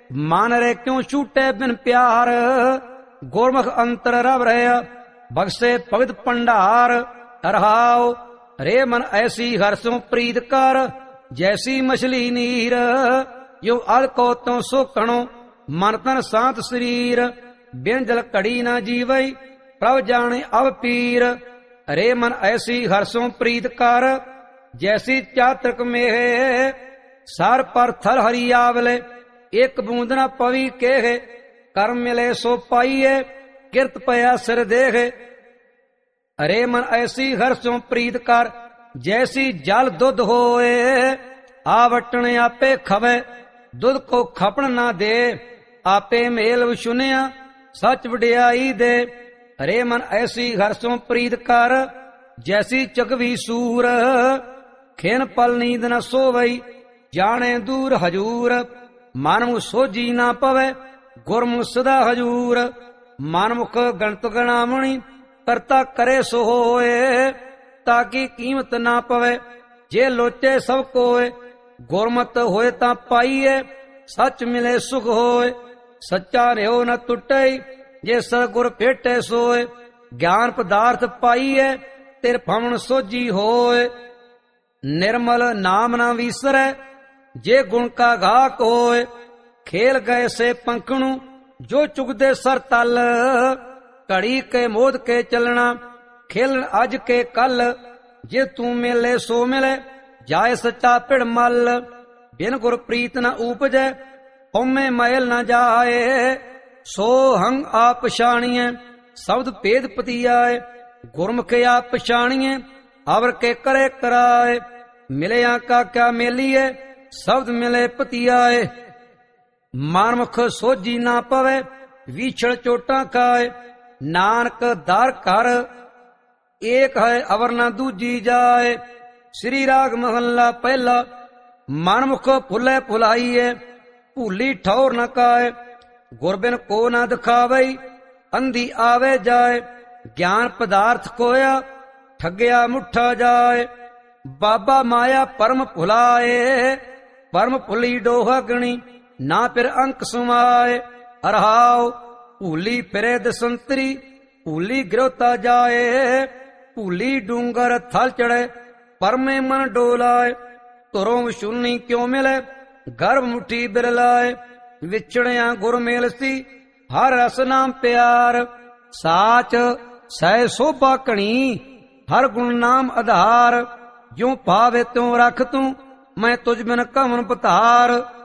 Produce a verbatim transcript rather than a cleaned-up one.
मान रे क्यों छूटे बिन प्यार। गुरमुख अंतर रव रहे बख्शे भगत भंडार। रहाओ रे मन ऐसी हरसों प्रीत कर, जैसी मछली नीर। यो अल को तो सोखणो मन तन शांत शरीर। बिन जल कड़ी न जीवई प्रभ जाने अब पीर। रे मन ऐसी हरसों प्रीत कर, जैसी चातक में सार पर थल हरि आवले। एक बूंद न पवी के कर्म मिले सो पाइये, किरत पया सिर देखे। अरे मन ऐसी हर्षों प्रीत कर, जैसी जल दुध होए। आवटन आपे खवे दुध को खपन ना दे। आपे मेल सुनिया सच वडियाई दे। अरे मन ऐसी हर्षों प्रीत कर, जैसी चकवी सूर। खेन पल नींद न सोवई जाने दूर हजूर। मानमुख सोजी ना पवे गुरमुख सदा हजूर। मानमुख गणत गणामणि करता करे सो होए। ताकि कीमत ना पवे जे लोचे सब कोय। गुरमत होए ता पाइये सच मिले सुख होए। सच्चा रहो न टुटे जे सतगुर भेटे सोए। ज्ञान पदार्थ पाइये तिर फमन सोजी होए। निर्मल नाम न विसरे जे गुण का घाक होए। खेल गए से पंखणु जो चुगदे सर तल। घड़ी के मोद के चलना खेलन अज के कल। जे तू मिले सो मिले जाए सच्चा पिड़ मल। बिन गुर प्रीत न उपजे पौमे मैल न जाए। सो हंग आप पछाणिए शब्द भेद पतियाए। गुरमुख आप पछाणिए अवर के करे कराए। मिलया का क्या मेलिए शब्द मिले पतियाए। मानमुख सोजी ना पवे विछड़ चोटा खाए। नानक दार कर एक है अवर न दूजी जाए। श्री राग महला पहला। मनमुख फुले फुलाइए भूली ठौर न काए। गुरबिन को न दिखावई अंधी आवे जाए। ज्ञान पदार्थ खोया ठगया मुठा जाए। बाबा माया परम भुलाए। परम भुली डोहा गणी ना फिर अंक सुमाए। अरहाओ भूली फिरे दसंतरी भूली गिरोता जाए। भूली डूंगर थल चढ़े परमे मन डोलाए। तुरों सुनी क्यों मिले गर्भ मुठी बिरलाए। विछड़िया गुर मेल सी हर रस नाम प्यार। साच सह शोभा कणी हर गुण नाम आधार। जो भावे त्यों रख तू मैं तुझ बिन कवन पतार।